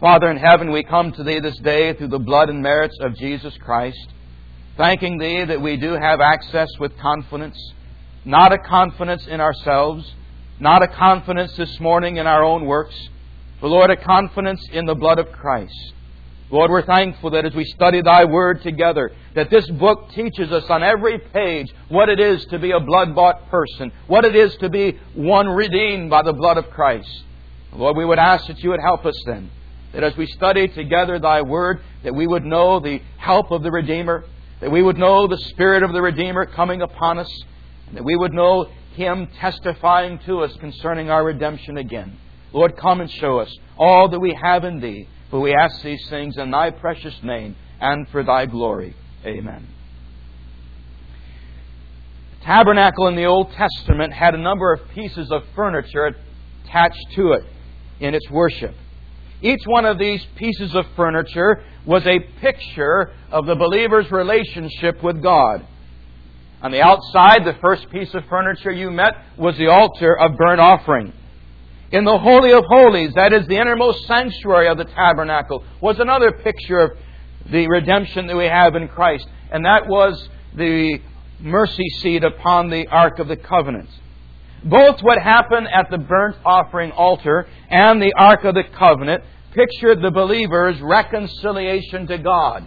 Father in heaven, we come to Thee this day through the blood and merits of Jesus Christ, thanking Thee that we do have access with confidence, not a confidence in ourselves, not a confidence this morning in our own works, but Lord, a confidence in the blood of Christ. Lord, we're thankful that as we study Thy Word together, that this book teaches us on every page what it is to be a blood-bought person, what it is to be one redeemed by the blood of Christ. Lord, we would ask that You would help us then, that as we study together Thy Word, that we would know the help of the Redeemer, that we would know the Spirit of the Redeemer coming upon us, and that we would know Him testifying to us concerning our redemption again. Lord, come and show us all that we have in Thee, for we ask these things in Thy precious name and for Thy glory. Amen. The tabernacle in the Old Testament had a number of pieces of furniture attached to it in its worship. Each one of these pieces of furniture was a picture of the believer's relationship with God. On the outside, the first piece of furniture you met was the altar of burnt offering. In the Holy of Holies, that is the innermost sanctuary of the tabernacle, was another picture of the redemption that we have in Christ. And that was the mercy seat upon the Ark of the Covenant. Both what happened at the burnt offering altar and the Ark of the Covenant pictured the believer's reconciliation to God.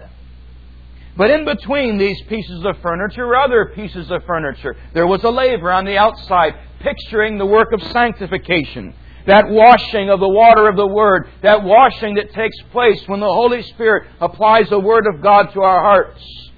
But in between these pieces of furniture were other pieces of furniture. There was a laver on the outside picturing the work of sanctification. That washing of the water of the Word, that washing that takes place when the Holy Spirit applies the Word of God to our hearts.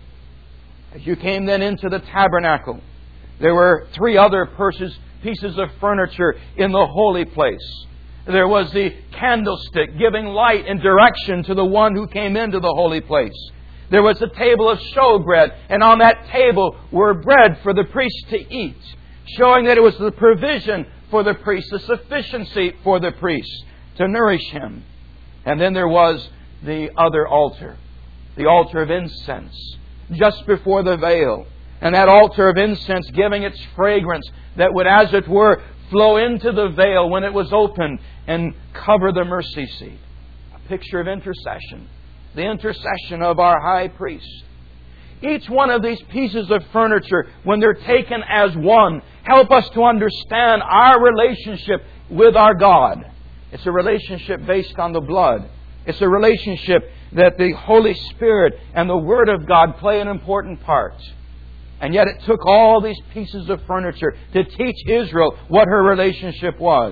As you came then into the tabernacle, there were three other pieces of furniture in the holy place. There was the candlestick giving light and direction to the one who came into the holy place. There was a table of showbread, and on that table were bread for the priest to eat, showing that it was the provision for the priest, the sufficiency for the priest to nourish him. And then there was the other altar, the altar of incense, just before the veil. And that altar of incense giving its fragrance that would, as it were, flow into the veil when it was opened and cover the mercy seat. A picture of intercession, the intercession of our high priest. Each one of these pieces of furniture, when they're taken as one, help us to understand our relationship with our God. It's a relationship based on the blood. It's a relationship that the Holy Spirit and the Word of God play an important part. And yet it took all these pieces of furniture to teach Israel what her relationship was.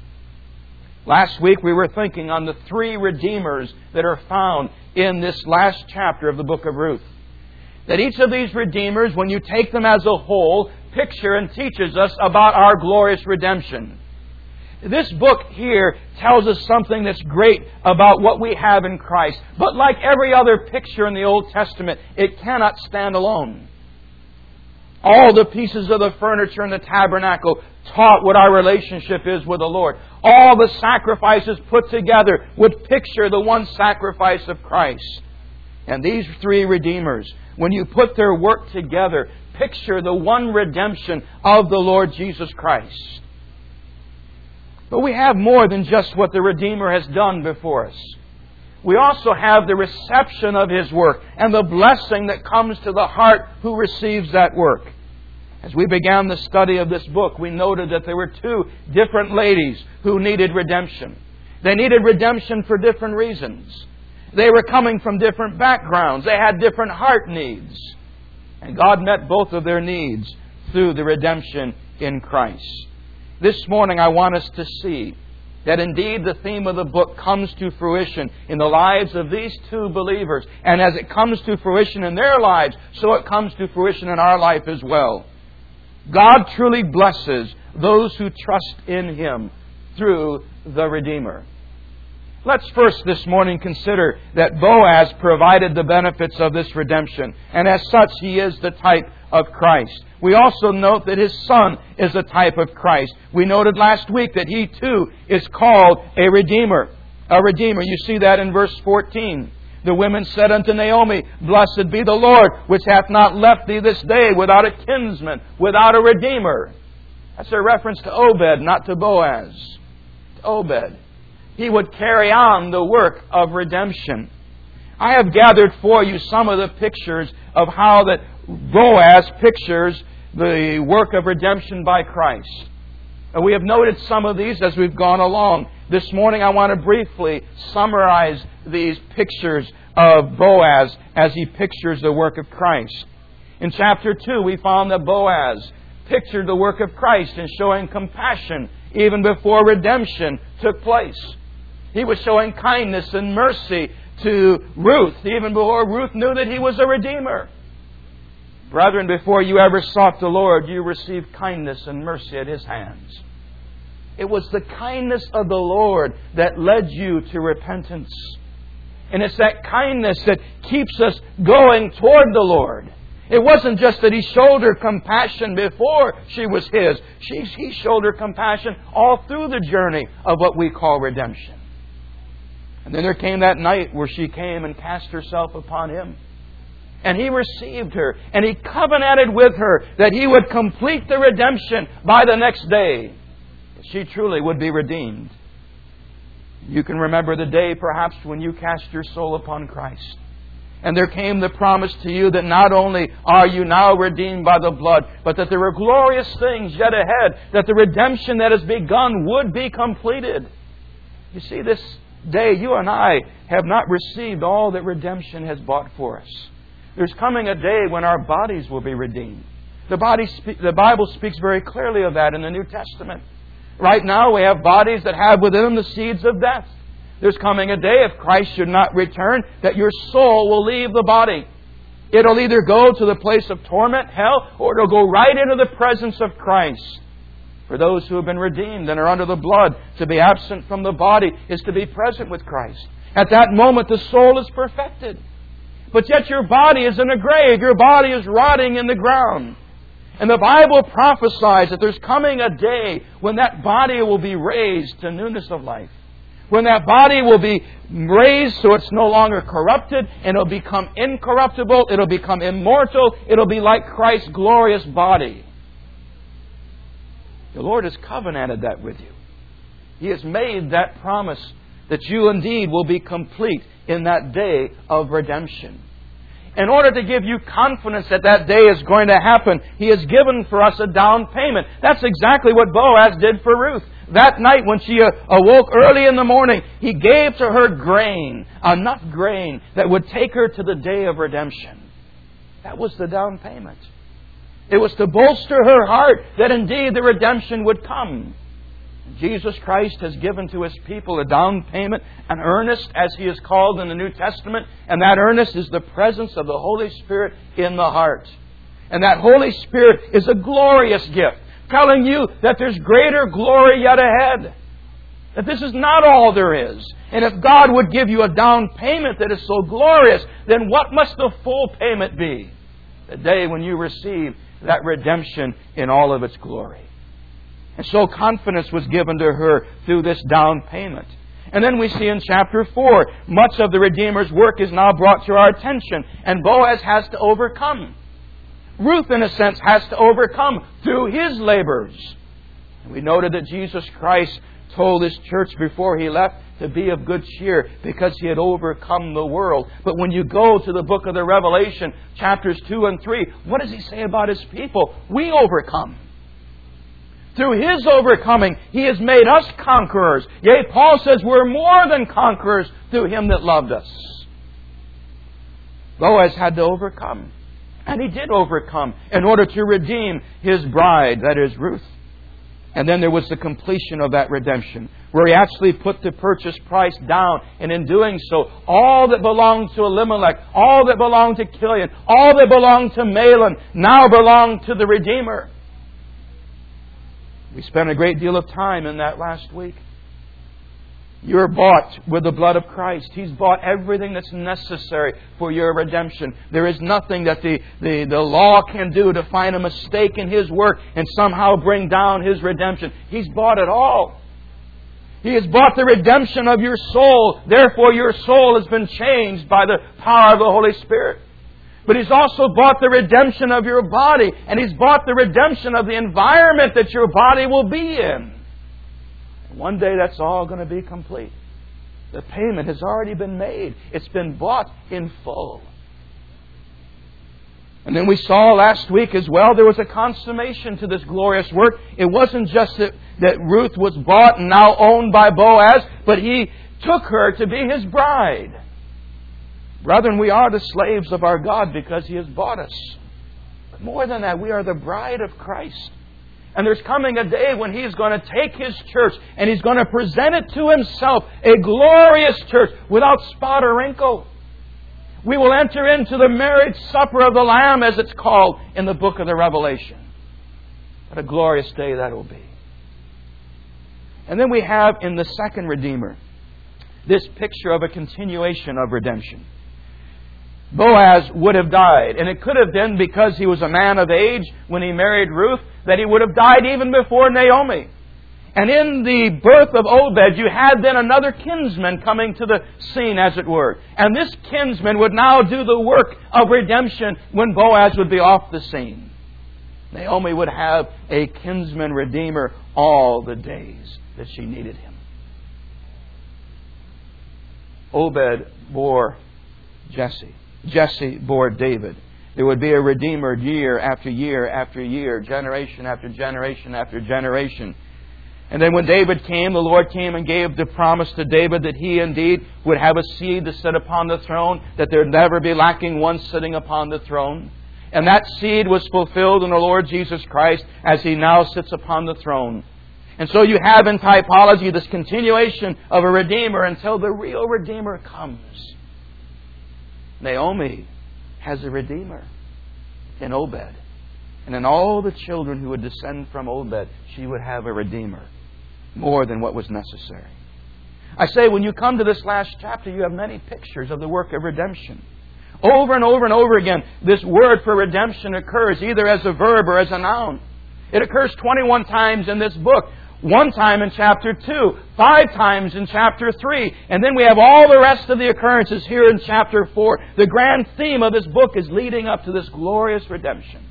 Last week we were thinking on the three Redeemers that are found in this last chapter of the book of Ruth. That each of these Redeemers, when you take them as a whole, picture and teaches us about our glorious redemption. This book here tells us something that's great about what we have in Christ. But like every other picture in the Old Testament, it cannot stand alone. All the pieces of the furniture in the tabernacle taught what our relationship is with the Lord. All the sacrifices put together would picture the one sacrifice of Christ. And these three Redeemers, when you put their work together, picture the one redemption of the Lord Jesus Christ. But we have more than just what the Redeemer has done before us. We also have the reception of His work and the blessing that comes to the heart who receives that work. As we began the study of this book, we noted that there were two different ladies who needed redemption. They needed redemption for different reasons. They were coming from different backgrounds. They had different heart needs. And God met both of their needs through the redemption in Christ. This morning I want us to see that indeed the theme of the book comes to fruition in the lives of these two believers. And as it comes to fruition in their lives, so it comes to fruition in our life as well. God truly blesses those who trust in Him through the Redeemer. Let's first this morning consider that Boaz provided the benefits of this redemption. And as such, he is the type of Christ. We also note that his son is a type of Christ. We noted last week that he too is called a Redeemer. A Redeemer. You see that in verse 14. The women said unto Naomi, Blessed be the Lord, which hath not left thee this day without a kinsman, without a Redeemer. That's a reference to Obed, not to Boaz. To Obed. He would carry on the work of redemption. I have gathered for you some of the pictures of how that Boaz pictures the work of redemption by Christ. And we have noted some of these as we've gone along. This morning I want to briefly summarize these pictures of Boaz as he pictures the work of Christ. In chapter 2 we found that Boaz pictured the work of Christ in showing compassion even before redemption took place. He was showing kindness and mercy to Ruth even before Ruth knew that he was a Redeemer. Brethren, before you ever sought the Lord, you received kindness and mercy at His hands. It was the kindness of the Lord that led you to repentance. And it's that kindness that keeps us going toward the Lord. It wasn't just that He showed her compassion before she was His. He showed her compassion all through the journey of what we call redemption. And then there came that night where she came and cast herself upon Him. And He received her. And He covenanted with her that He would complete the redemption by the next day. She truly would be redeemed. You can remember the day perhaps when you cast your soul upon Christ. And there came the promise to you that not only are you now redeemed by the blood, but that there are glorious things yet ahead, that the redemption that has begun would be completed. You see, this day you and I have not received all that redemption has bought for us. There's coming a day when our bodies will be redeemed. The Bible speaks very clearly of that in the New Testament. Right now we have bodies that have within them the seeds of death. There's coming a day, if Christ should not return, that your soul will leave the body. It'll either go to the place of torment, hell, or it'll go right into the presence of Christ. For those who have been redeemed and are under the blood, to be absent from the body is to be present with Christ. At that moment the soul is perfected. But yet your body is in a grave. Your body is rotting in the ground. And the Bible prophesies that there's coming a day when that body will be raised to newness of life. When that body will be raised so it's no longer corrupted, and it'll become incorruptible, it'll become immortal, it'll be like Christ's glorious body. The Lord has covenanted that with you. He has made that promise that you indeed will be complete in that day of redemption. In order to give you confidence that that day is going to happen, He has given for us a down payment. That's exactly what Boaz did for Ruth. That night when she awoke early in the morning, he gave to her grain, enough grain that would take her to the day of redemption. That was the down payment. It was to bolster her heart that indeed the redemption would come. Jesus Christ has given to His people a down payment, an earnest, as He is called in the New Testament. And that earnest is the presence of the Holy Spirit in the heart. And that Holy Spirit is a glorious gift, telling you that there's greater glory yet ahead. That this is not all there is. And if God would give you a down payment that is so glorious, then what must the full payment be? The day when you receive that redemption in all of its glory. And so confidence was given to her through this down payment. And then we see in chapter 4, much of the Redeemer's work is now brought to our attention. And Boaz has to overcome. Ruth, in a sense, has to overcome through his labors. And we noted that Jesus Christ told His church before He left to be of good cheer because He had overcome the world. But when you go to the book of the Revelation, chapters 2 and 3, what does He say about His people? We overcome. Through His overcoming, He has made us conquerors. Yea, Paul says we're more than conquerors through Him that loved us. Boaz had to overcome. And he did overcome in order to redeem his bride, that is Ruth. And then there was the completion of that redemption, where He actually put the purchase price down. And in doing so, all that belonged to Elimelech, all that belonged to Chilion, all that belonged to Mahlon, now belonged to the Redeemer. We spent a great deal of time in that last week. You're bought with the blood of Christ. He's bought everything that's necessary for your redemption. There is nothing that the law can do to find a mistake in His work and somehow bring down His redemption. He's bought it all. He has bought the redemption of your soul. Therefore, your soul has been changed by the power of the Holy Spirit. But He's also bought the redemption of your body. And He's bought the redemption of the environment that your body will be in. One day that's all going to be complete. The payment has already been made. It's been bought in full. And then we saw last week as well, there was a consummation to this glorious work. It wasn't just that Ruth was bought and now owned by Boaz, but he took her to be his bride. Brethren, we are the slaves of our God because He has bought us. But more than that, we are the bride of Christ. And there's coming a day when He's going to take His church and He's going to present it to Himself, a glorious church without spot or wrinkle. We will enter into the marriage supper of the Lamb, as it's called in the book of the Revelation. What a glorious day that will be. And then we have in the second Redeemer this picture of a continuation of redemption. Boaz would have died, and it could have been because he was a man of age when he married Ruth, that he would have died even before Naomi. And in the birth of Obed, you had then another kinsman coming to the scene, as it were. And this kinsman would now do the work of redemption when Boaz would be off the scene. Naomi would have a kinsman redeemer all the days that she needed him. Obed bore Jesse. Jesse bore David. There would be a redeemer year after year after year, generation after generation after generation. And then when David came, the Lord came and gave the promise to David that he indeed would have a seed to sit upon the throne, that there would never be lacking one sitting upon the throne. And that seed was fulfilled in the Lord Jesus Christ as He now sits upon the throne. And so you have in typology this continuation of a Redeemer until the real Redeemer comes. Naomi has a Redeemer in Obed. And in all the children who would descend from Obed, she would have a Redeemer. More than what was necessary. I say, when you come to this last chapter, you have many pictures of the work of redemption. Over and over and over again, this word for redemption occurs either as a verb or as a noun. It occurs 21 times in this book. 1 time in chapter 2, 5 times in chapter 3, and then we have all the rest of the occurrences here in chapter 4. The grand theme of this book is leading up to this glorious redemption.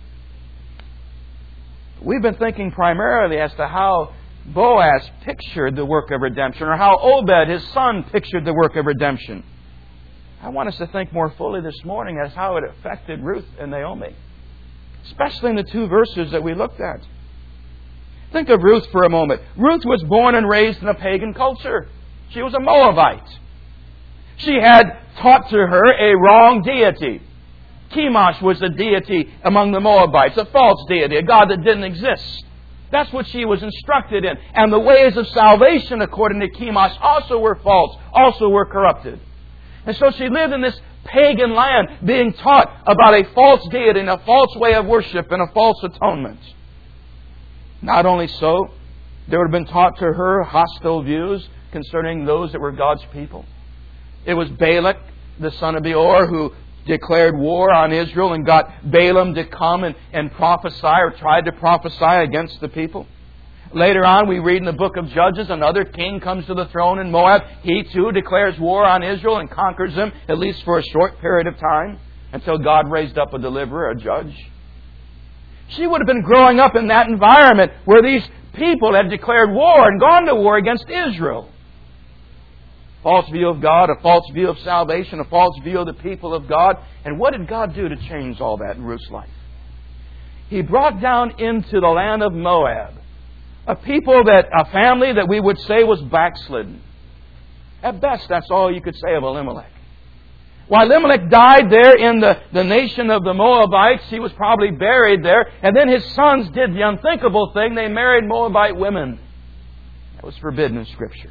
We've been thinking primarily as to how Boaz pictured the work of redemption, or how Obed, his son, pictured the work of redemption. I want us to think more fully this morning as how it affected Ruth and Naomi, especially in the 2 verses that we looked at. Think of Ruth for a moment. Ruth was born and raised in a pagan culture. She was a Moabite. She had taught to her a wrong deity. Chemosh was a deity among the Moabites, a false deity, a god that didn't exist. That's what she was instructed in. And the ways of salvation, according to Chemosh, also were false, also were corrupted. And so she lived in this pagan land, being taught about a false deity and a false way of worship and a false atonement. Not only so, there would have been taught to her hostile views concerning those that were God's people. It was Balak, the son of Beor, who declared war on Israel and got Balaam to come and prophesy, or tried to prophesy against the people. Later on, we read in the book of Judges, another king comes to the throne in Moab. He too declares war on Israel and conquers them, at least for a short period of time, until God raised up a deliverer, a judge. She would have been growing up in that environment where these people had declared war and gone to war against Israel. False view of God, a false view of salvation, a false view of the people of God. And what did God do to change all that in Ruth's life? He brought down into the land of Moab a family that we would say was backslidden. At best, that's all you could say of Elimelech. While Elimelech died there in the nation of the Moabites, he was probably buried there. And then his sons did the unthinkable thing. They married Moabite women. That was forbidden in Scripture.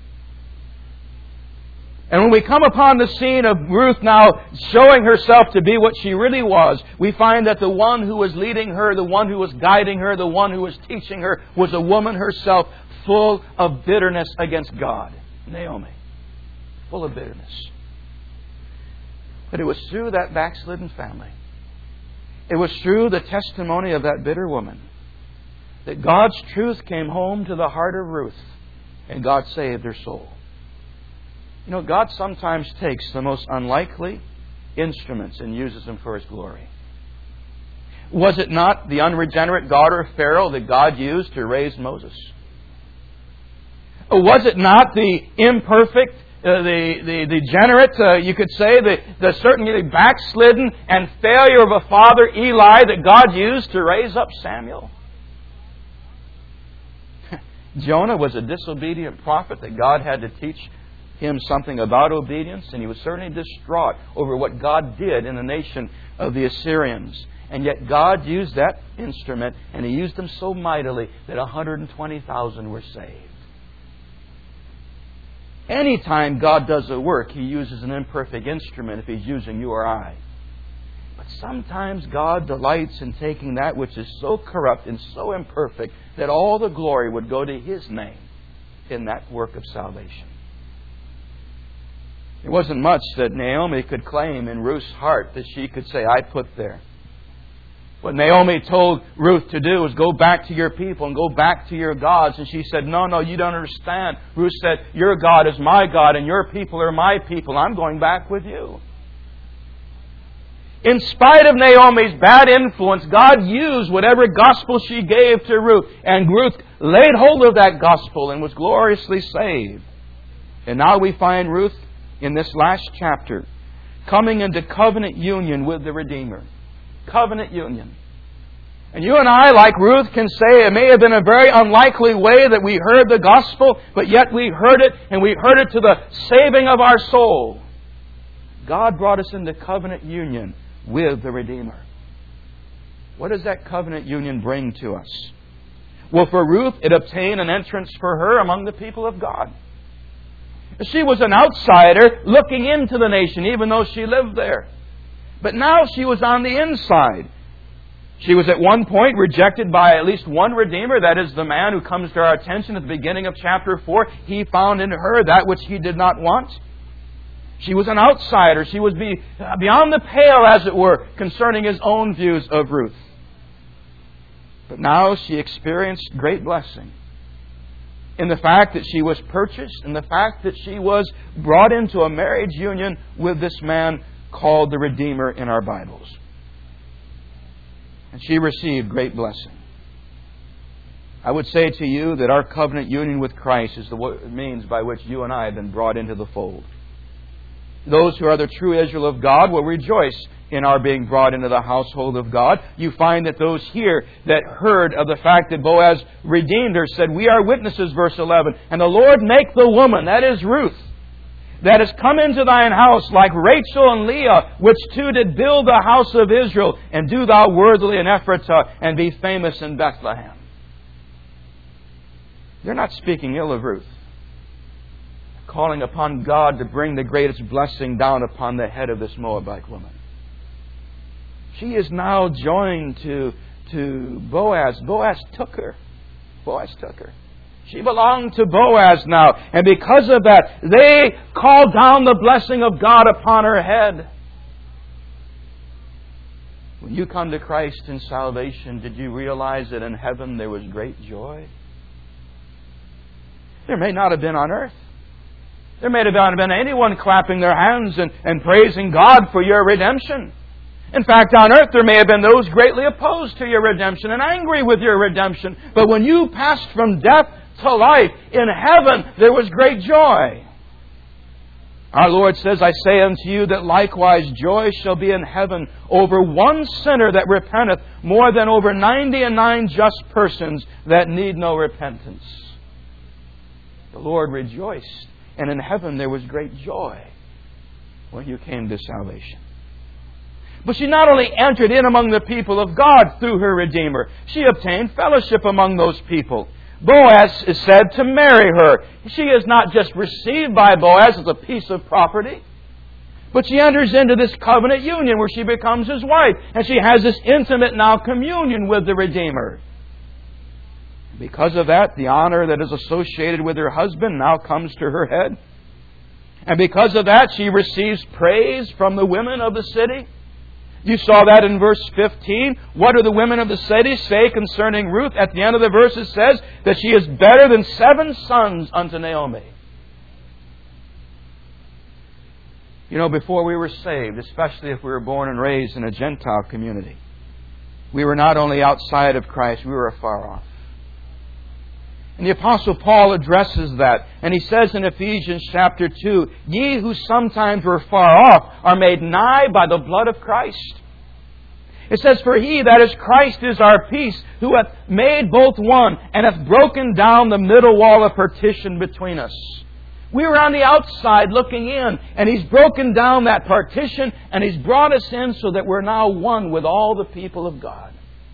And when we come upon the scene of Ruth now showing herself to be what she really was, we find that the one who was leading her, the one who was guiding her, the one who was teaching her, was a woman herself full of bitterness against God. Naomi. Full of bitterness. But it was through that backslidden family, it was through the testimony of that bitter woman, that God's truth came home to the heart of Ruth, and God saved her soul. You know, God sometimes takes the most unlikely instruments and uses them for His glory. Was it not the unregenerate daughter of Pharaoh that God used to raise Moses? Was it not the imperfect, the degenerate, you could say, the certainly backslidden and failure of a father, Eli, that God used to raise up Samuel? Jonah was a disobedient prophet that God had to teach him something about obedience, and he was certainly distraught over what God did in the nation of the Assyrians. And yet God used that instrument, and He used them so mightily that 120,000 were saved. Anytime God does a work, He uses an imperfect instrument if He's using you or I. But sometimes God delights in taking that which is so corrupt and so imperfect that all the glory would go to His name in that work of salvation. It wasn't much that Naomi could claim in Ruth's heart that she could say, I put there. What Naomi told Ruth to do was go back to your people and go back to your gods. And she said, no, you don't understand. Ruth said, your God is my God and your people are my people. I'm going back with you. In spite of Naomi's bad influence, God used whatever gospel she gave to Ruth. And Ruth laid hold of that gospel and was gloriously saved. And now we find Ruth in this last chapter coming into covenant union with the Redeemer. Covenant union. And you and I, like Ruth, can say it may have been a very unlikely way that we heard the gospel, but yet we heard it, and we heard it to the saving of our soul. God brought us into covenant union with the Redeemer. What does that covenant union bring to us? Well, for Ruth, it obtained an entrance for her among the people of God. She was an outsider looking into the nation, even though she lived there. But now she was on the inside. She was at one point rejected by at least one Redeemer. That is the man who comes to our attention at the beginning of chapter 4. He found in her that which he did not want. She was an outsider. She was beyond the pale, as it were, concerning his own views of Ruth. But now she experienced great blessing in the fact that she was purchased, in the fact that she was brought into a marriage union with this man called the Redeemer in our Bibles. And she received great blessing. I would say to you that our covenant union with Christ is the means by which you and I have been brought into the fold. Those who are the true Israel of God will rejoice in our being brought into the household of God. You find that those here that heard of the fact that Boaz redeemed her said, we are witnesses, verse 11, and the Lord make the woman, that is Ruth, that has come into thine house like Rachel and Leah, which two did build the house of Israel, and do thou worthily in Ephratah, and be famous in Bethlehem. They're not speaking ill of Ruth. They're calling upon God to bring the greatest blessing down upon the head of this Moabite woman. She is now joined to Boaz. Boaz took her. She belonged to Boaz now. And because of that, they called down the blessing of God upon her head. When you come to Christ in salvation, did you realize that in heaven there was great joy? There may not have been on earth. There may not have been anyone clapping their hands and praising God for your redemption. In fact, on earth there may have been those greatly opposed to your redemption and angry with your redemption. But when you passed from death to life, in heaven there was great joy. Our Lord says, I say unto you that likewise joy shall be in heaven over one sinner that repenteth more than over 99 just persons that need no repentance. The Lord rejoiced, and in heaven there was great joy when you came to salvation. But she not only entered in among the people of God through her Redeemer, she obtained fellowship among those people. Boaz is said to marry her. She is not just received by Boaz as a piece of property, but she enters into this covenant union where she becomes his wife. And she has this intimate now communion with the Redeemer. Because of that, the honor that is associated with her husband now comes to her head. And because of that, she receives praise from the women of the city. You saw that in verse 15. What do the women of the city say concerning Ruth? At the end of the verse it says that she is better than 7 sons unto Naomi. You know, before we were saved, especially if we were born and raised in a Gentile community, we were not only outside of Christ, we were afar off. And the Apostle Paul addresses that. And he says in Ephesians chapter 2, "Ye who sometimes were far off are made nigh by the blood of Christ." It says, "For He, that is Christ, is our peace, who hath made both one, and hath broken down the middle wall of partition between us." We were on the outside looking in, and He's broken down that partition, and He's brought us in so that we're now one with all the people of God.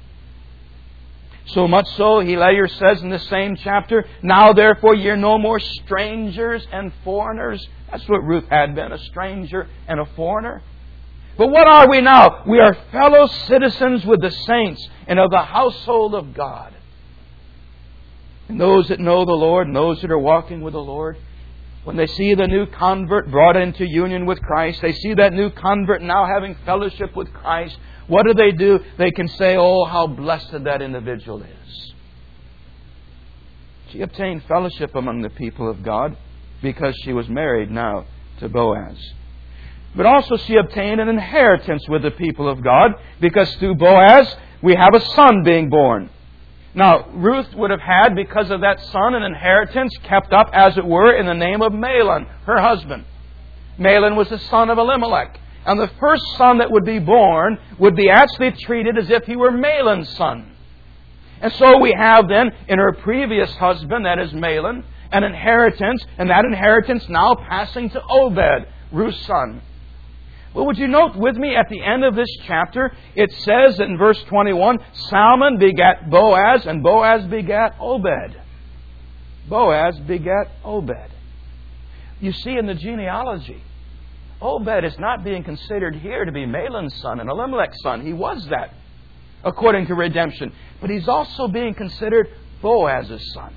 So much so, he later says in the same chapter, "Now therefore ye are no more strangers and foreigners." That's what Ruth had been, a stranger and a foreigner. But what are we now? We are fellow citizens with the saints and of the household of God. And those that know the Lord and those that are walking with the Lord, when they see the new convert brought into union with Christ, they see that new convert now having fellowship with Christ, what do? They can say, "Oh, how blessed that individual is." She obtained fellowship among the people of God because she was married now to Boaz. But also she obtained an inheritance with the people of God because through Boaz we have a son being born. Now, Ruth would have had, because of that son, an inheritance kept up, as it were, in the name of Mahlon, her husband. Mahlon was the son of Elimelech. And the first son that would be born would be actually treated as if he were Mahlon's son. And so we have then, in her previous husband, that is Mahlon, an inheritance, and that inheritance now passing to Obed, Ruth's son. Well, would you note with me at the end of this chapter, it says in verse 21, Salmon begat Boaz, and Boaz begat Obed. Boaz begat Obed. You see in the genealogy, Obed is not being considered here to be Mahlon's son and Elimelech's son. He was that, according to redemption. But he's also being considered Boaz's son.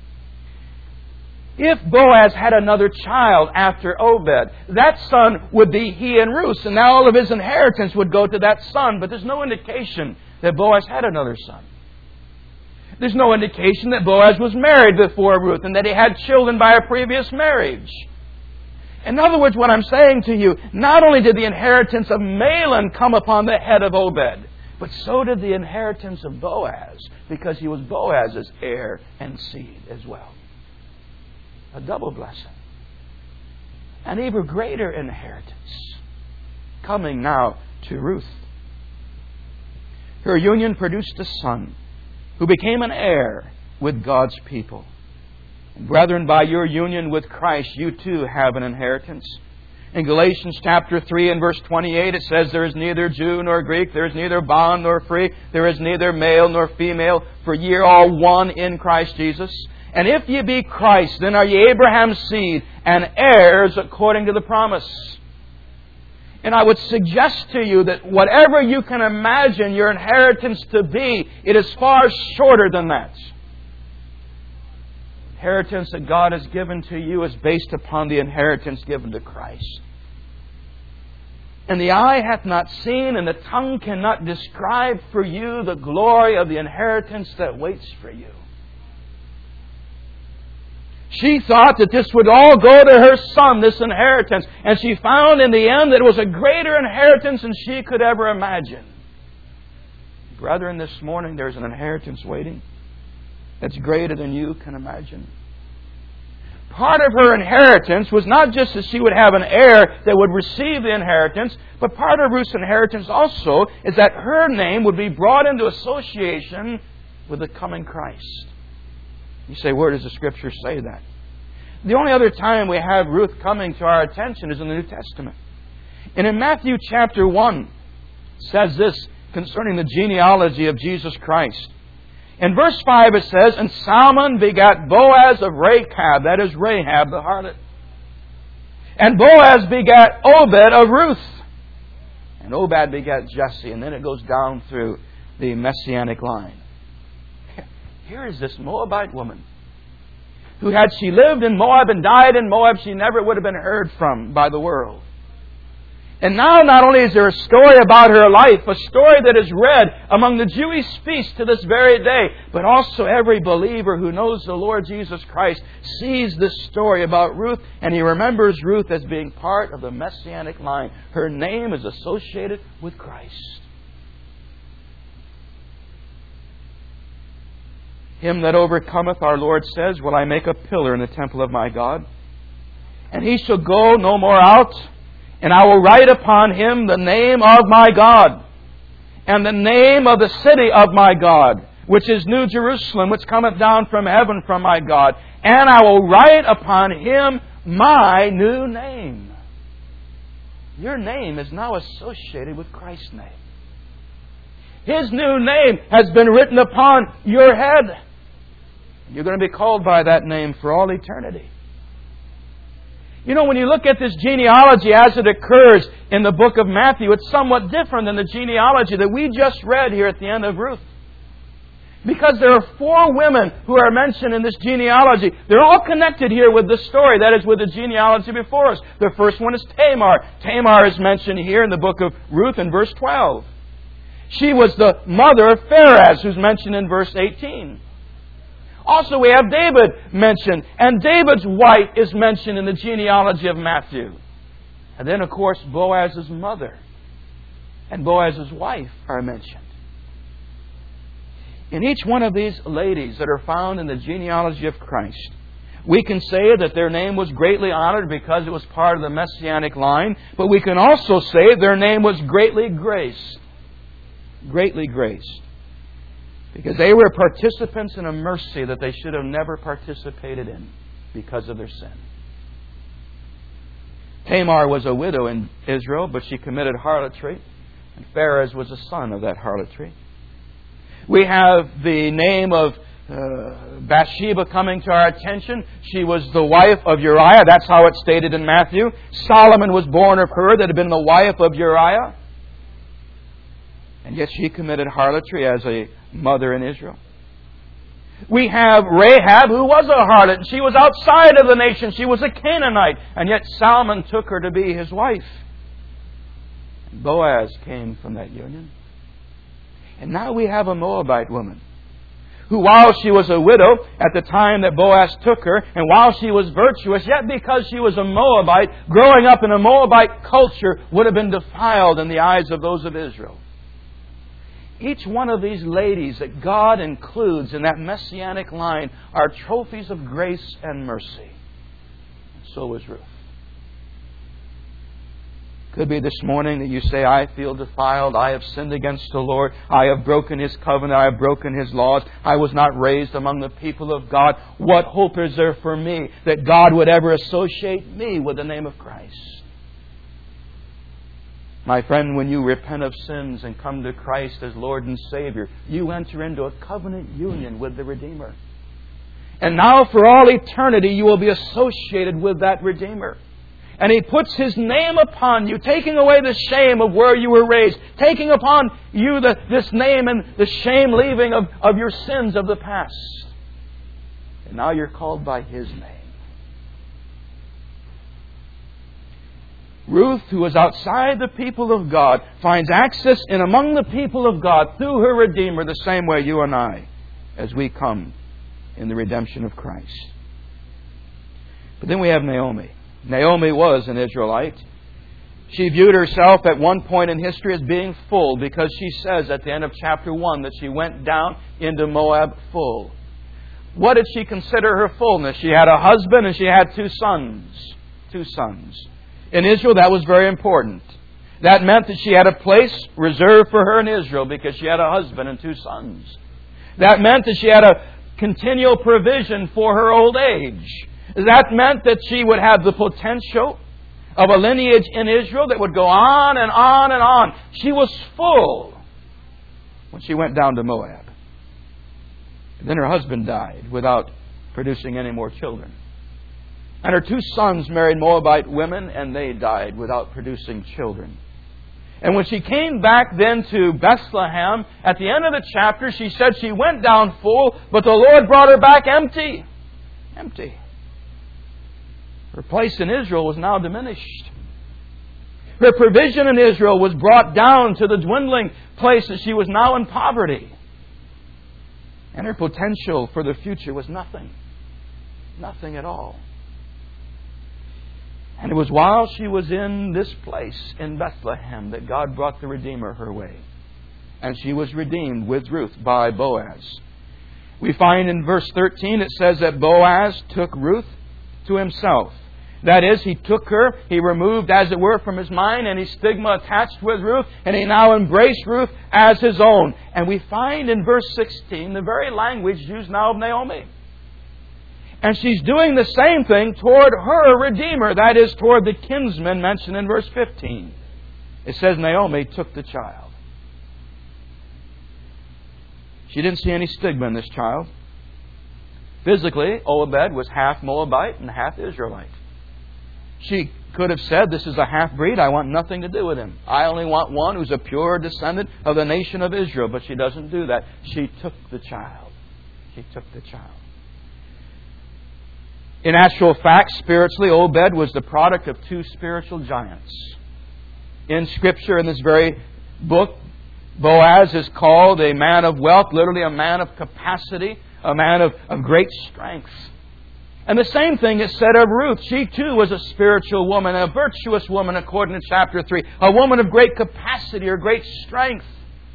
If Boaz had another child after Obed, that son would be he and Ruth, and now all of his inheritance would go to that son. But there's no indication that Boaz had another son. There's no indication that Boaz was married before Ruth and that he had children by a previous marriage. In other words, what I'm saying to you, not only did the inheritance of Mahlon come upon the head of Obed, but so did the inheritance of Boaz, because he was Boaz's heir and seed as well. A double blessing. An even greater inheritance coming now to Ruth. Her union produced a son who became an heir with God's people. And brethren, by your union with Christ, you too have an inheritance. In Galatians chapter 3 and verse 28, it says, There is neither Jew nor Greek, there is neither bond nor free, there is neither male nor female, for ye are all one in Christ Jesus. And if ye be Christ, then are ye Abraham's seed and heirs according to the promise. And I would suggest to you that whatever you can imagine your inheritance to be, it is far shorter than that. Inheritance that God has given to you is based upon the inheritance given to Christ. And the eye hath not seen, and the tongue cannot describe for you the glory of the inheritance that waits for you. She thought that this would all go to her son, this inheritance. And she found in the end that it was a greater inheritance than she could ever imagine. Brethren, this morning there's an inheritance waiting that's greater than you can imagine. Part of her inheritance was not just that she would have an heir that would receive the inheritance, but part of Ruth's inheritance also is that her name would be brought into association with the coming Christ. You say, where does the Scripture say that? The only other time we have Ruth coming to our attention is in the New Testament. And in Matthew chapter 1, it says this concerning the genealogy of Jesus Christ. In verse 5 it says, And Salmon begat Boaz of Rachab, that is Rahab the harlot. And Boaz begat Obed of Ruth. And Obed begat Jesse. And then it goes down through the Messianic line. Here is this Moabite woman who, had she lived in Moab and died in Moab, she never would have been heard from by the world. And now not only is there a story about her life, a story that is read among the Jewish feast to this very day, but also every believer who knows the Lord Jesus Christ sees this story about Ruth, and he remembers Ruth as being part of the Messianic line. Her name is associated with Christ. Him that overcometh, our Lord says, will I make a pillar in the temple of my God. And he shall go no more out, and I will write upon him the name of my God, and the name of the city of my God, which is New Jerusalem, which cometh down from heaven from my God. And I will write upon him my new name. Your name is now associated with Christ's name. His new name has been written upon your head. You're going to be called by that name for all eternity. You know, when you look at this genealogy as it occurs in the book of Matthew, it's somewhat different than the genealogy that we just read here at the end of Ruth. Because there are 4 women who are mentioned in this genealogy. They're all connected here with the story, that is, with the genealogy before us. The first one is Tamar. Tamar is mentioned here in the book of Ruth in verse 12. She was the mother of Pharez, who's mentioned in verse 18. Also, we have David mentioned, and David's wife is mentioned in the genealogy of Matthew. And then, of course, Boaz's mother and Boaz's wife are mentioned. In each one of these ladies that are found in the genealogy of Christ, we can say that their name was greatly honored because it was part of the Messianic line, but we can also say their name was greatly graced. Greatly graced. Because they were participants in a mercy that they should have never participated in because of their sin. Tamar was a widow in Israel, but she committed harlotry. And Pharez was a son of that harlotry. We have the name of Bathsheba coming to our attention. She was the wife of Uriah. That's how it's stated in Matthew. Solomon was born of her that had been the wife of Uriah. And yet she committed harlotry as a mother in Israel. We have Rahab, who was a harlot. And she was outside of the nation. She was a Canaanite. And yet Solomon took her to be his wife. And Boaz came from that union. And now we have a Moabite woman who, while she was a widow at the time that Boaz took her, and while she was virtuous, yet because she was a Moabite, growing up in a Moabite culture, would have been defiled in the eyes of those of Israel. Each one of these ladies that God includes in that Messianic line are trophies of grace and mercy. So was Ruth. Could be this morning that you say, I feel defiled. I have sinned against the Lord. I have broken His covenant. I have broken His laws. I was not raised among the people of God. What hope is there for me that God would ever associate me with the name of Christ? My friend, when you repent of sins and come to Christ as Lord and Savior, you enter into a covenant union with the Redeemer. And now for all eternity you will be associated with that Redeemer. And He puts His name upon you, taking away the shame of where you were raised, taking upon you this name and the shame leaving of your sins of the past. And now you're called by His name. Ruth, who was outside the people of God, finds access in among the people of God through her Redeemer the same way you and I, as we come in the redemption of Christ. But then we have Naomi. Naomi was an Israelite. She viewed herself at one point in history as being full because she says at the end of chapter 1 that she went down into Moab full. What did she consider her fullness? She had a husband and she had 2 sons. 2 sons. In Israel, that was very important. That meant that she had a place reserved for her in Israel because she had a husband and 2 sons. That meant that she had a continual provision for her old age. That meant that she would have the potential of a lineage in Israel that would go on and on and on. She was full when she went down to Moab. And then her husband died without producing any more children. And her 2 sons married Moabite women, and they died without producing children. And when she came back then to Bethlehem, at the end of the chapter, she said she went down full, but the Lord brought her back empty. Empty. Her place in Israel was now diminished. Her provision in Israel was brought down to the dwindling place that she was now in poverty. And her potential for the future was nothing. Nothing at all. And it was while she was in this place in Bethlehem that God brought the Redeemer her way. And she was redeemed with Ruth by Boaz. We find in verse 13 it says that Boaz took Ruth to himself. That is, he took her, he removed, as it were, from his mind any stigma attached with Ruth, and he now embraced Ruth as his own. And we find in verse 16 the very language used now of Naomi. And she's doing the same thing toward her Redeemer, that is, toward the kinsman mentioned in verse 15. It says Naomi took the child. She didn't see any stigma in this child. Physically, Obed was half Moabite and half Israelite. She could have said, this is a half-breed, I want nothing to do with him. I only want one who's a pure descendant of the nation of Israel. But she doesn't do that. She took the child. She took the child. In actual fact, spiritually, Obed was the product of two spiritual giants. In Scripture, in this very book, Boaz is called a man of wealth, literally a man of capacity, a man of great strength. And the same thing is said of Ruth. She too was a spiritual woman, a virtuous woman according to chapter 3. A woman of great capacity or great strength.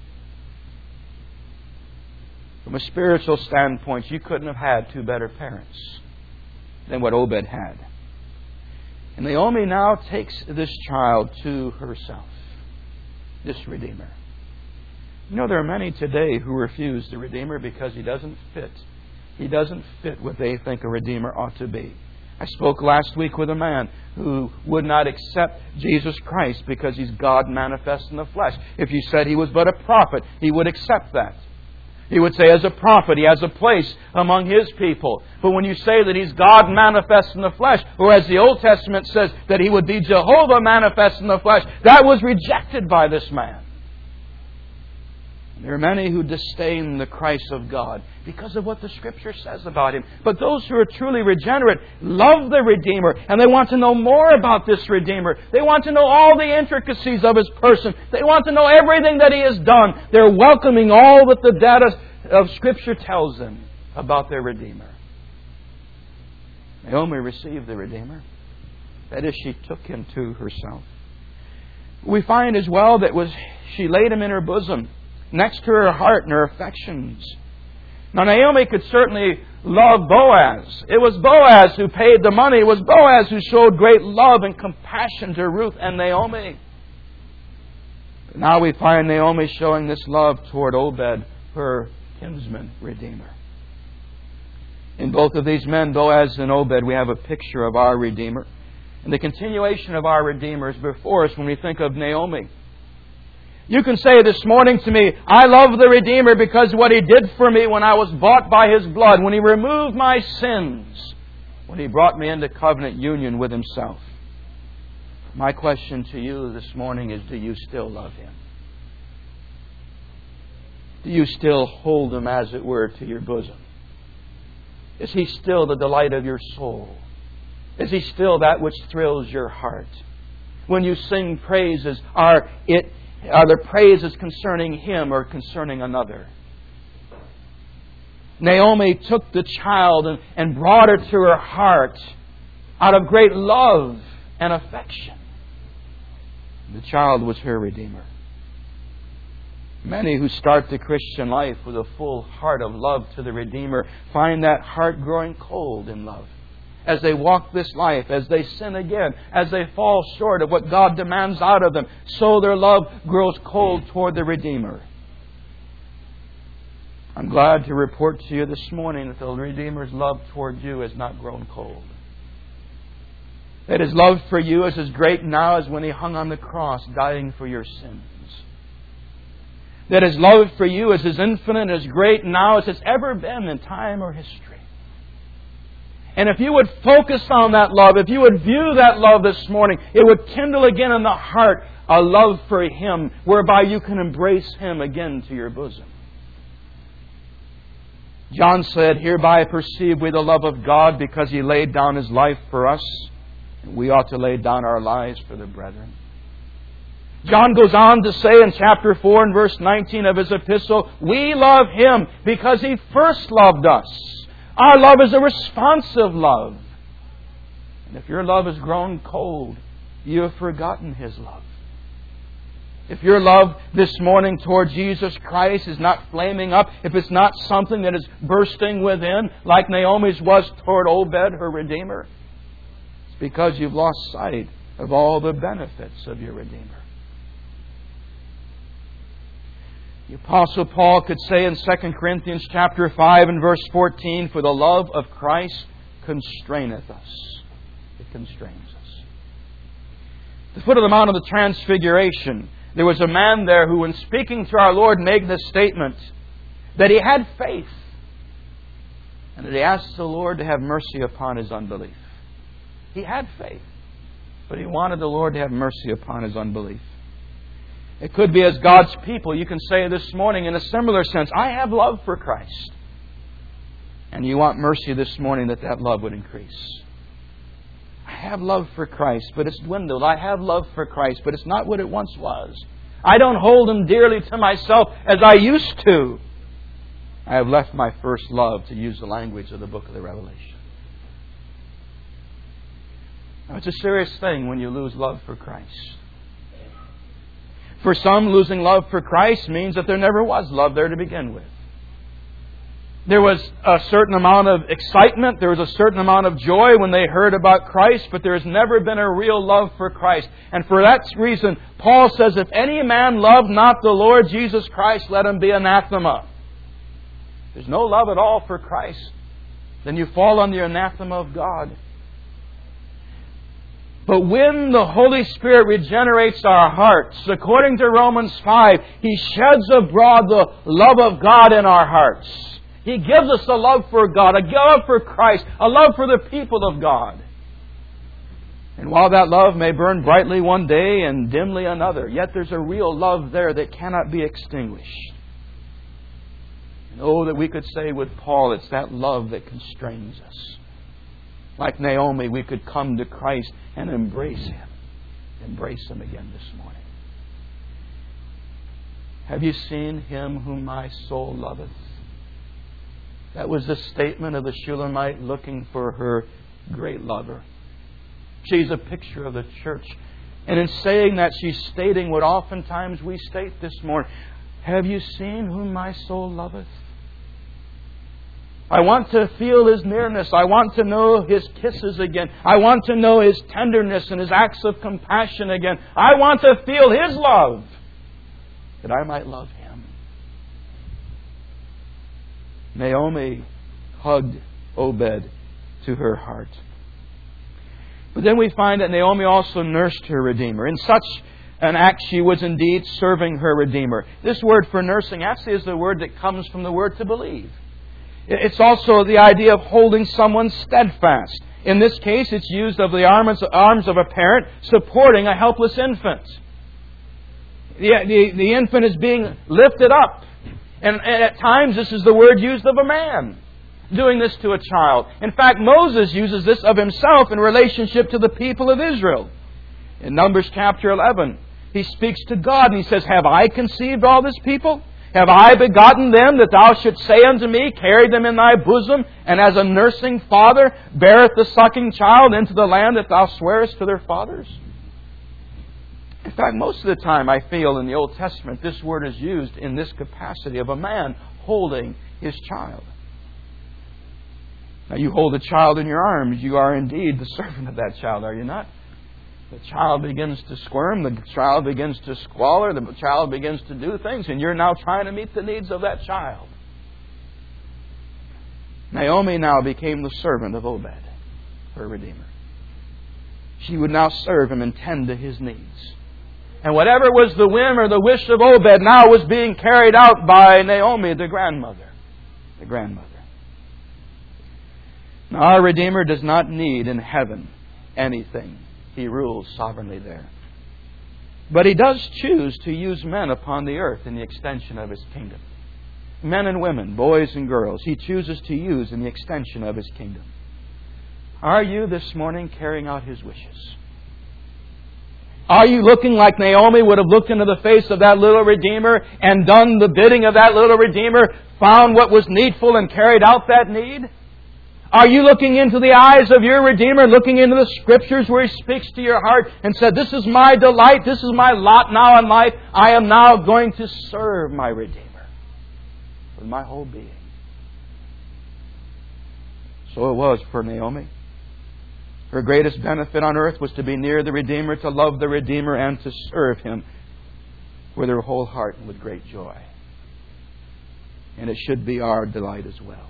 From a spiritual standpoint, you couldn't have had two better parents than what Obed had. And Naomi now takes this child to herself, this Redeemer. You know, there are many today who refuse the Redeemer because He doesn't fit. He doesn't fit what they think a Redeemer ought to be. I spoke last week with a man who would not accept Jesus Christ because He's God manifest in the flesh. If you said He was but a prophet, he would accept that. He would say, as a prophet, He has a place among His people. But when you say that He's God manifest in the flesh, or as the Old Testament says, that He would be Jehovah manifest in the flesh, that was rejected by this man. There are many who disdain the Christ of God because of what the Scripture says about Him. But those who are truly regenerate love the Redeemer, and they want to know more about this Redeemer. They want to know all the intricacies of His person. They want to know everything that He has done. They're welcoming all that the data of Scripture tells them about their Redeemer. Naomi received the Redeemer. That is, she took Him to herself. We find as well that she laid Him in her bosom, next to her heart and her affections. Now, Naomi could certainly love Boaz. It was Boaz who paid the money. It was Boaz who showed great love and compassion to Ruth and Naomi. But now we find Naomi showing this love toward Obed, her kinsman Redeemer. In both of these men, Boaz and Obed, we have a picture of our Redeemer. And the continuation of our Redeemer is before us when we think of Naomi. You can say this morning to me, I love the Redeemer because what He did for me when I was bought by His blood, when He removed my sins, when He brought me into covenant union with Himself. My question to you this morning is, do you still love Him? Do you still hold Him, as it were, to your bosom? Is He still the delight of your soul? Is He still that which thrills your heart? When you sing praises, are the praises concerning Him or concerning another? Naomi took the child and brought her to her heart out of great love and affection. The child was her Redeemer. Many who start the Christian life with a full heart of love to the Redeemer find that heart growing cold in love. As they walk this life, as they sin again, as they fall short of what God demands out of them, so their love grows cold toward the Redeemer. I'm glad to report to you this morning that the Redeemer's love toward you has not grown cold. That His love for you is as great now as when He hung on the cross, dying for your sins. That His love for you is as infinite and as great now as it's ever been in time or history. And if you would focus on that love, if you would view that love this morning, it would kindle again in the heart a love for Him, whereby you can embrace Him again to your bosom. John said, hereby perceive we the love of God because He laid down His life for us. And we ought to lay down our lives for the brethren. John goes on to say in chapter 4 and verse 19 of his epistle, we love Him because He first loved us. Our love is a responsive love. And if your love has grown cold, you have forgotten His love. If your love this morning toward Jesus Christ is not flaming up, if it's not something that is bursting within, like Naomi's was toward Obed, her Redeemer, it's because you've lost sight of all the benefits of your Redeemer. The Apostle Paul could say in 2 Corinthians chapter 5 and verse 14, "For the love of Christ constraineth us." It constrains us. At the foot of the Mount of the Transfiguration, there was a man there who, when speaking to our Lord, made this statement, that he had faith, and that he asked the Lord to have mercy upon his unbelief. He had faith, but he wanted the Lord to have mercy upon his unbelief. It could be as God's people, you can say this morning in a similar sense, I have love for Christ. And you want mercy this morning that that love would increase. I have love for Christ, but it's dwindled. I have love for Christ, but it's not what it once was. I don't hold Him dearly to myself as I used to. I have left my first love, to use the language of the book of the Revelation. Now, it's a serious thing when you lose love for Christ. For some, losing love for Christ means that there never was love there to begin with. There was a certain amount of excitement, there was a certain amount of joy when they heard about Christ, but there has never been a real love for Christ. And for that reason, Paul says, if any man love not the Lord Jesus Christ, let him be anathema. If there's no love at all for Christ, then you fall under the anathema of God. But when the Holy Spirit regenerates our hearts, according to Romans 5, He sheds abroad the love of God in our hearts. He gives us a love for God, a love for Christ, a love for the people of God. And while that love may burn brightly one day and dimly another, yet there's a real love there that cannot be extinguished. And oh, that we could say with Paul, it's that love that constrains us. Like Naomi, we could come to Christ and embrace Him. Embrace Him again this morning. Have you seen Him whom my soul loveth? That was the statement of the Shulamite looking for her great lover. She's a picture of the church. And in saying that, she's stating what oftentimes we state this morning. Have you seen whom my soul loveth? I want to feel His nearness. I want to know His kisses again. I want to know His tenderness and His acts of compassion again. I want to feel His love, that I might love Him. Naomi hugged Obed to her heart. But then we find that Naomi also nursed her Redeemer. In such an act, she was indeed serving her Redeemer. This word for nursing actually is the word that comes from the word to believe. It's also the idea of holding someone steadfast. In this case, it's used of the arms of a parent supporting a helpless infant. The infant is being lifted up. And at times, this is the word used of a man doing this to a child. In fact, Moses uses this of himself in relationship to the people of Israel. In Numbers chapter 11, he speaks to God and he says, "Have I conceived all this people? Have I begotten them, that thou shouldst say unto me, carry them in thy bosom, and as a nursing father beareth the sucking child into the land that thou swearest to their fathers?" In fact, most of the time I feel in the Old Testament this word is used in this capacity of a man holding his child. Now, you hold a child in your arms, you are indeed the servant of that child, are you not? The child begins to squirm, the child begins to squalor, the child begins to do things, and you're now trying to meet the needs of that child. Naomi now became the servant of Obed, her Redeemer. She would now serve him and tend to his needs. And whatever was the whim or the wish of Obed now was being carried out by Naomi, the grandmother. The grandmother. Now, our Redeemer does not need in heaven anything. He rules sovereignly there. But He does choose to use men upon the earth in the extension of His kingdom. Men and women, boys and girls, He chooses to use in the extension of His kingdom. Are you this morning carrying out His wishes? Are you looking like Naomi would have looked into the face of that little Redeemer and done the bidding of that little Redeemer, found what was needful and carried out that need? Are you looking into the eyes of your Redeemer, looking into the Scriptures where He speaks to your heart and said, this is my delight, this is my lot now in life. I am now going to serve my Redeemer with my whole being. So it was for Naomi. Her greatest benefit on earth was to be near the Redeemer, to love the Redeemer, and to serve Him with her whole heart and with great joy. And it should be our delight as well.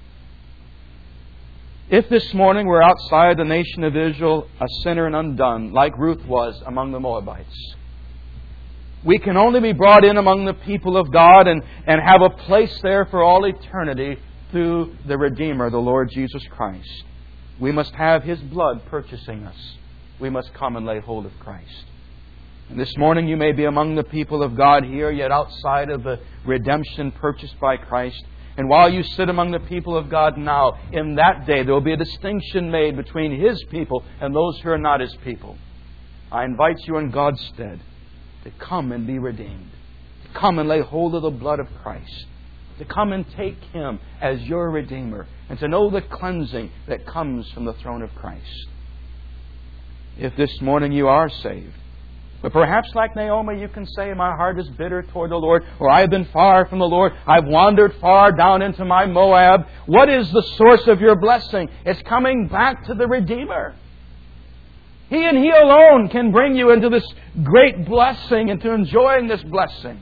If this morning we're outside the nation of Israel, a sinner and undone, like Ruth was among the Moabites, we can only be brought in among the people of God and have a place there for all eternity through the Redeemer, the Lord Jesus Christ. We must have His blood purchasing us. We must come and lay hold of Christ. And this morning you may be among the people of God here, yet outside of the redemption purchased by Christ. And while you sit among the people of God now, in that day there will be a distinction made between His people and those who are not His people. I invite you in God's stead to come and be redeemed. To come and lay hold of the blood of Christ. To come and take Him as your Redeemer. And to know the cleansing that comes from the throne of Christ. If this morning you are saved, but perhaps like Naomi, you can say, my heart is bitter toward the Lord, or I have been far from the Lord. I've wandered far down into my Moab. What is the source of your blessing? It's coming back to the Redeemer. He and He alone can bring you into this great blessing, into enjoying this blessing.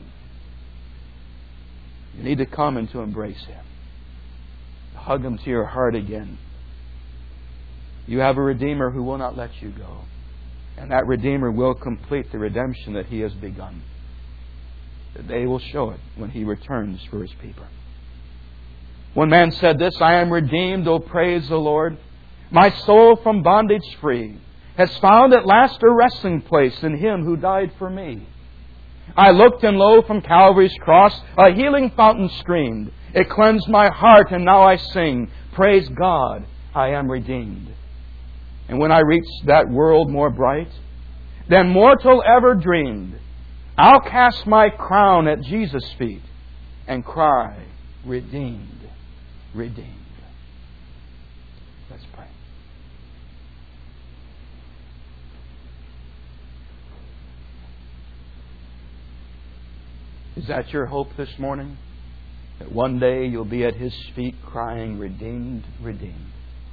You need to come and to embrace Him. Hug Him to your heart again. You have a Redeemer who will not let you go. And that Redeemer will complete the redemption that He has begun. The day will show it when He returns for His people. One man said this, I am redeemed, O praise the Lord. My soul from bondage free has found at last a resting place in Him who died for me. I looked, and lo, from Calvary's cross a healing fountain streamed. It cleansed my heart, and now I sing, praise God, I am redeemed. And when I reach that world more bright than mortal ever dreamed, I'll cast my crown at Jesus' feet and cry, redeemed, redeemed. Let's pray. Is that your hope this morning? That one day you'll be at His feet crying, redeemed, redeemed.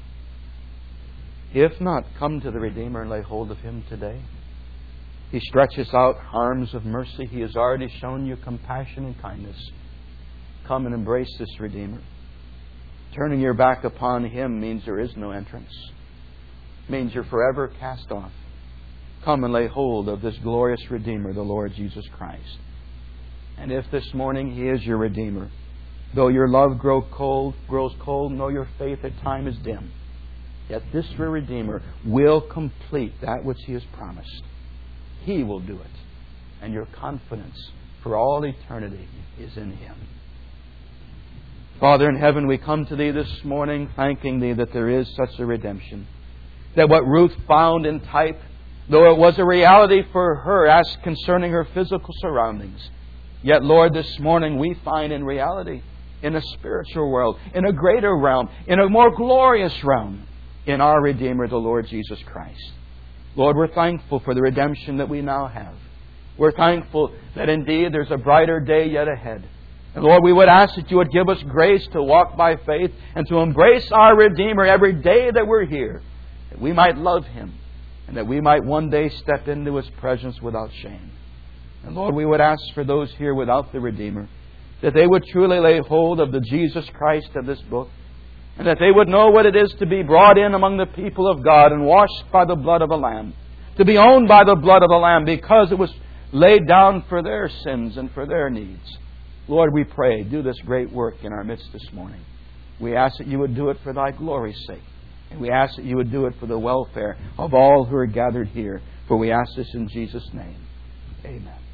If not, come to the Redeemer and lay hold of Him today. He stretches out arms of mercy. He has already shown you compassion and kindness. Come and embrace this Redeemer. Turning your back upon Him means there is no entrance. Means you're forever cast off. Come and lay hold of this glorious Redeemer, the Lord Jesus Christ. And if this morning He is your Redeemer, though your love grows cold, know your faith at times is dim, yet this Redeemer will complete that which He has promised. He will do it. And your confidence for all eternity is in Him. Father in heaven, we come to Thee this morning thanking Thee that there is such a redemption. That what Ruth found in type, though it was a reality for her as concerning her physical surroundings, yet, Lord, this morning we find in reality, in a spiritual world, in a greater realm, in a more glorious realm, in our Redeemer, the Lord Jesus Christ. Lord, we're thankful for the redemption that we now have. We're thankful that indeed there's a brighter day yet ahead. And Lord, we would ask that You would give us grace to walk by faith and to embrace our Redeemer every day that we're here, that we might love Him and that we might one day step into His presence without shame. And Lord, we would ask for those here without the Redeemer, that they would truly lay hold of the Jesus Christ of this book, and that they would know what it is to be brought in among the people of God and washed by the blood of the Lamb, to be owned by the blood of the Lamb because it was laid down for their sins and for their needs. Lord, we pray, do this great work in our midst this morning. We ask that You would do it for Thy glory's sake. And we ask that You would do it for the welfare of all who are gathered here. For we ask this in Jesus' name. Amen.